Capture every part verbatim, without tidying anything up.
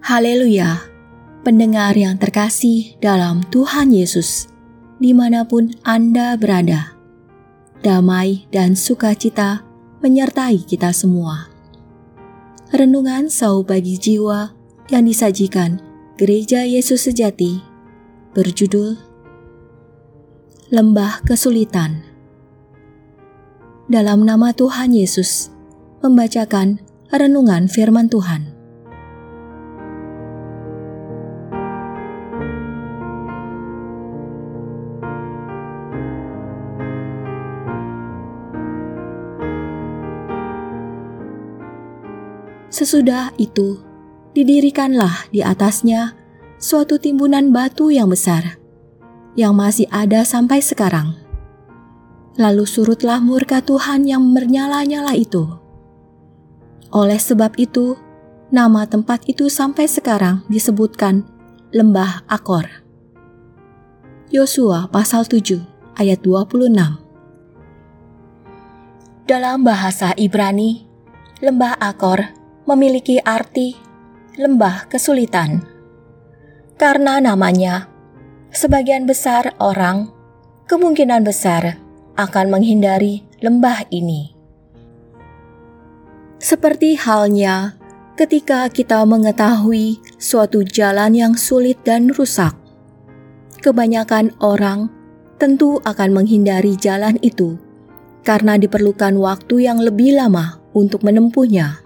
Haleluya, pendengar yang terkasih dalam Tuhan Yesus, dimanapun Anda berada, damai dan sukacita menyertai kita semua. Renungan Sau Bagi Jiwa yang disajikan Gereja Yesus Sejati berjudul Lembah Kesulitan. Dalam nama Tuhan Yesus, membacakan renungan firman Tuhan. Sesudah itu, didirikanlah di atasnya suatu timbunan batu yang besar, yang masih ada sampai sekarang. Lalu surutlah murka Tuhan yang bernyala-nyala itu. Oleh sebab itu, nama tempat itu sampai sekarang disebutkan Lembah Akor. Yosua pasal tujuh ayat dua puluh enam. Dalam bahasa Ibrani, Lembah Akor memiliki arti lembah kesulitan. Karena namanya, sebagian besar orang kemungkinan besar akan menghindari lembah ini. Seperti halnya ketika kita mengetahui suatu jalan yang sulit dan rusak, kebanyakan orang tentu akan menghindari jalan itu karena diperlukan waktu yang lebih lama untuk menempuhnya.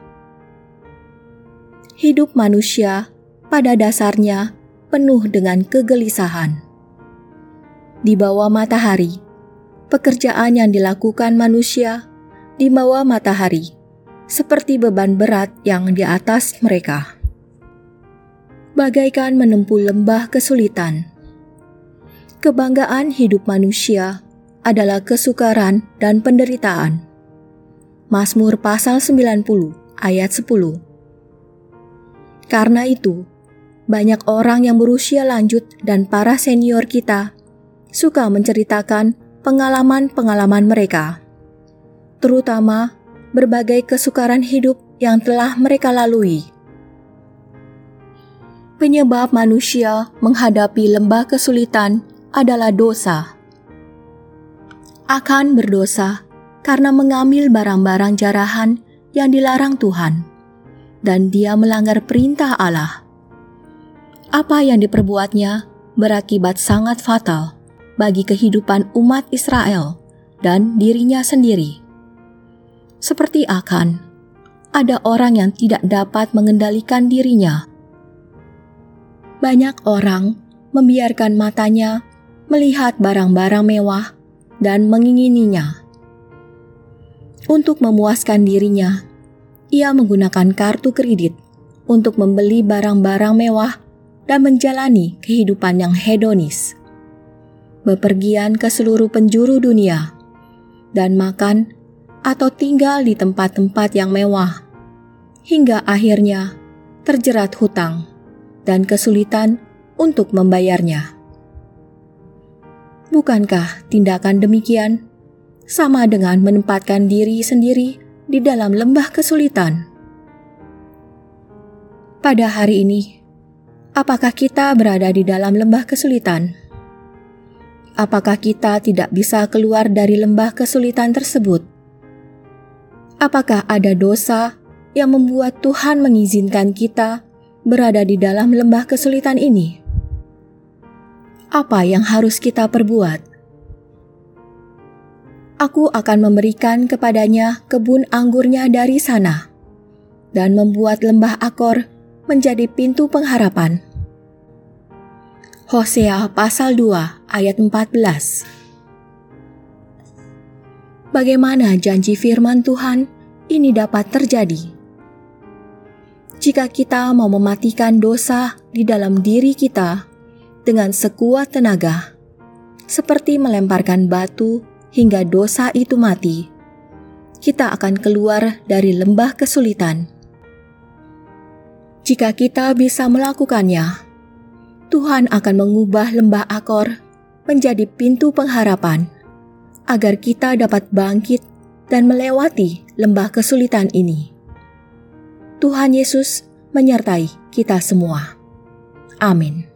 Hidup manusia pada dasarnya penuh dengan kegelisahan. Di bawah matahari, pekerjaan yang dilakukan manusia di bawah matahari seperti beban berat yang di atas mereka. Bagaikan menempuh lembah kesulitan. Kebanggaan hidup manusia adalah kesukaran dan penderitaan. Mazmur pasal sembilan puluh ayat sepuluh. Karena itu, banyak orang yang berusia lanjut dan para senior kita suka menceritakan pengalaman-pengalaman mereka, terutama berbagai kesukaran hidup yang telah mereka lalui. Penyebab manusia menghadapi lembah kesulitan adalah dosa. Akan berdosa karena mengambil barang-barang jarahan yang dilarang Tuhan, dan dia melanggar perintah Allah. Apa yang diperbuatnya berakibat sangat fatal bagi kehidupan umat Israel dan dirinya sendiri. Seperti Akan, ada orang yang tidak dapat mengendalikan dirinya. Banyak orang membiarkan matanya melihat barang-barang mewah dan mengingininya. Untuk memuaskan dirinya, ia menggunakan kartu kredit untuk membeli barang-barang mewah dan menjalani kehidupan yang hedonis. Bepergian ke seluruh penjuru dunia dan makan atau tinggal di tempat-tempat yang mewah, hingga akhirnya terjerat hutang dan kesulitan untuk membayarnya. Bukankah tindakan demikian sama dengan menempatkan diri sendiri di dalam lembah kesulitan? Pada hari ini, apakah kita berada di dalam lembah kesulitan? Apakah kita tidak bisa keluar dari lembah kesulitan tersebut? Apakah ada dosa yang membuat Tuhan mengizinkan kita berada di dalam lembah kesulitan ini? Apa yang harus kita perbuat? Aku akan memberikan kepadanya kebun anggurnya dari sana, dan membuat lembah Akor menjadi pintu pengharapan. Hosea pasal dua ayat empat belas. Bagaimana janji firman Tuhan ini dapat terjadi? Jika kita mau mematikan dosa di dalam diri kita dengan sekuat tenaga, seperti melemparkan batu hingga dosa itu mati, kita akan keluar dari lembah kesulitan. Jika kita bisa melakukannya, Tuhan akan mengubah lembah Akor menjadi pintu pengharapan, agar kita dapat bangkit dan melewati lembah kesulitan ini. Tuhan Yesus menyertai kita semua. Amin.